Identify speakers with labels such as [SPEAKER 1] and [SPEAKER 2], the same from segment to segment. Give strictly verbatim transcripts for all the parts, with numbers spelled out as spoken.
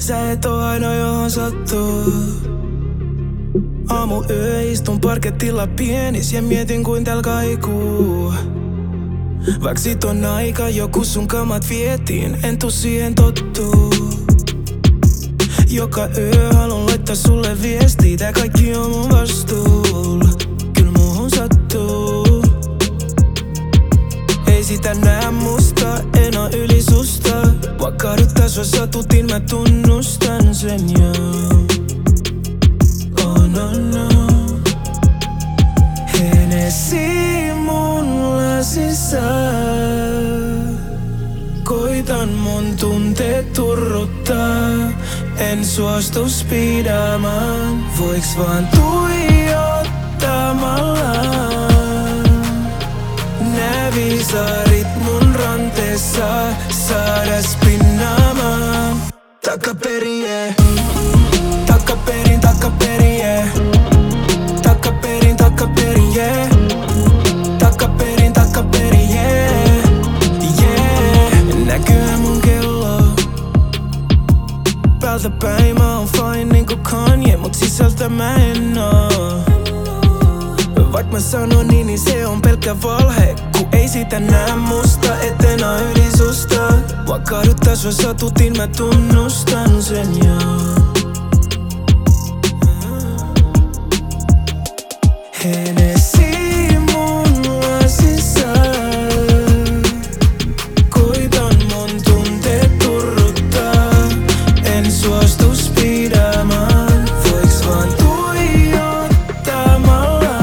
[SPEAKER 1] sä et oo aina johon sattuu. Aamu yö istun parkettilla pienis ja mietin kuin tääl kaikuu. Vaik sit on aika joku sun kamat vietiin, en tuu siihen tottuu. Joka yö haluun laittaa sulle viestiä, tää kaikki on mun vastuulla. Kyl muuhun sattuu. Ei sitä näe musta, en oo yli susta. Vaikka kaduttaa sua satutin, mä tunnustan sen joo. Oh no no. Hennessy mun lasissa. Koitan mun tunteet turruttaa. En suostu speedaamaan. Voiks vaan tuijottamalla? Nää viisarit mun ranteessa saada spinnaamaan. Takaperin, yeah. Takaperin, takaperin, yeah. Takaperin, takaperin, yeah. Takaperin, takaperin, yeah. Yeah. Näkyy mun kello. Päältä päin mä oon fine niinku Kanye, mut sisältä mä en oo. Vaik mä sanon niin, niin se on pelkkä valhe. Ku ei sitä näe musta, etten oo yli susta. Vaik kaduttaa sua satutin, mä tunnustan sen joo. Hennessy mun lasissa. Koitan mun tunteet turruttaa. En suostu speedaamaan. Voiks vaan tuijottamalla?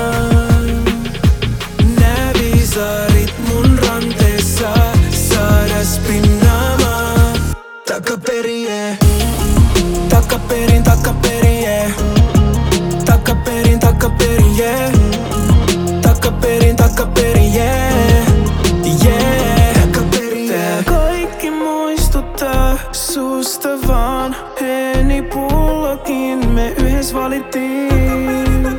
[SPEAKER 1] Nää viisarit mun ranteessa saada spinnaamaan. Takaperin, yeah. Takaperin, takaperin, yeah. Takaperin, takaperin, yeah. Takaperin, takaperin, yeah. Yeah. Takaperin, yeah. Tää kaikki muistuttaa susta vaan. Henipullokin me yhdessä valittiin.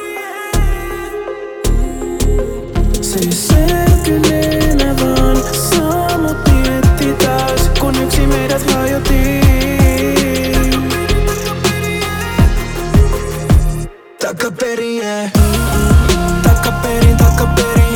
[SPEAKER 1] Siis selkyneenä vaan saa mut mietti taas, kun yksi meidät hajotiin. Takaperin, yeah. Takaperin, takaperin,